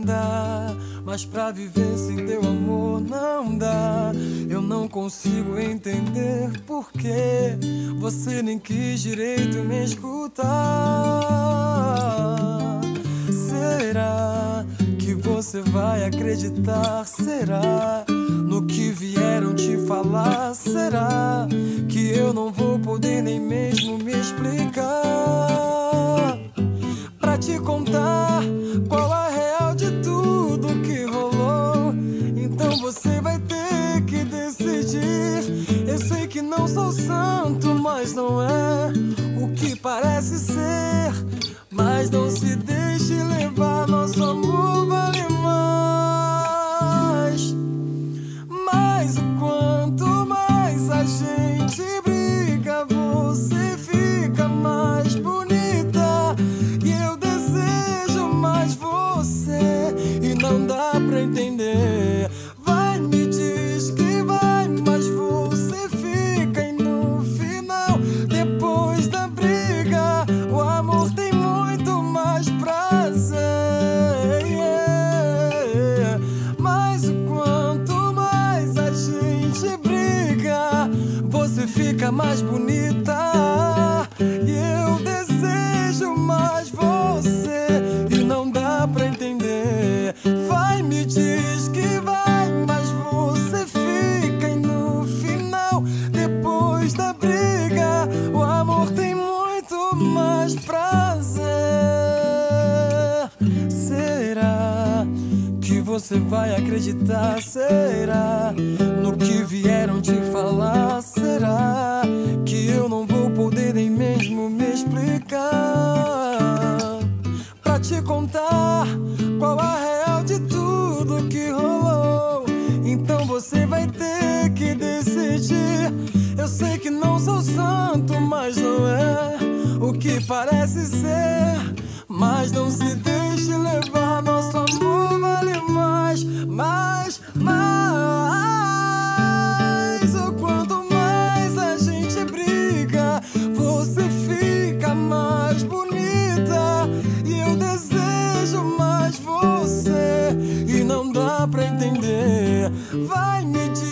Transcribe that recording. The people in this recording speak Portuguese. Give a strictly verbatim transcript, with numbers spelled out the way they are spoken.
dá, mas pra viver sem teu amor não dá. Eu não consigo entender por que você nem quis direito me escutar. Será que você vai acreditar? Será no que vieram te falar? Será que eu não vou poder nem mesmo me explicar? Pra te contar qual a real de tudo que rolou, então você vai ter que decidir. Eu sei que não sou santo, mas não é o que parece ser. Mas não se deixe levar, nosso amor vale mais. Mas o quanto mais a gente briga, você fica mais bonita. E eu desejo mais você, e não dá pra entender. Vai, me diz que vai, mas você fica. E no final, depois da briga, o amor tem muito mais prazer. Yeah. Mas o quanto mais a gente briga, você fica mais bonita. E eu desejo mais você, e não dá pra entender. Vai, me diz que vai, mas você fica. E no final, depois da briga, o amor tem muito mais prazer. Será que você vai acreditar? Será no que vieram te falar? Será que eu não vou poder nem mesmo me explicar? Pra te contar qual a real de tudo que rolou, então você vai ter que decidir. Eu sei que não sou santo, mas não é o que parece ser. Mas não se deixe levar, nosso amor vale mais. Mais, mais. O quanto mais a gente briga, você fica mais bonita. E eu desejo mais você, e não dá pra entender. Vai, me diz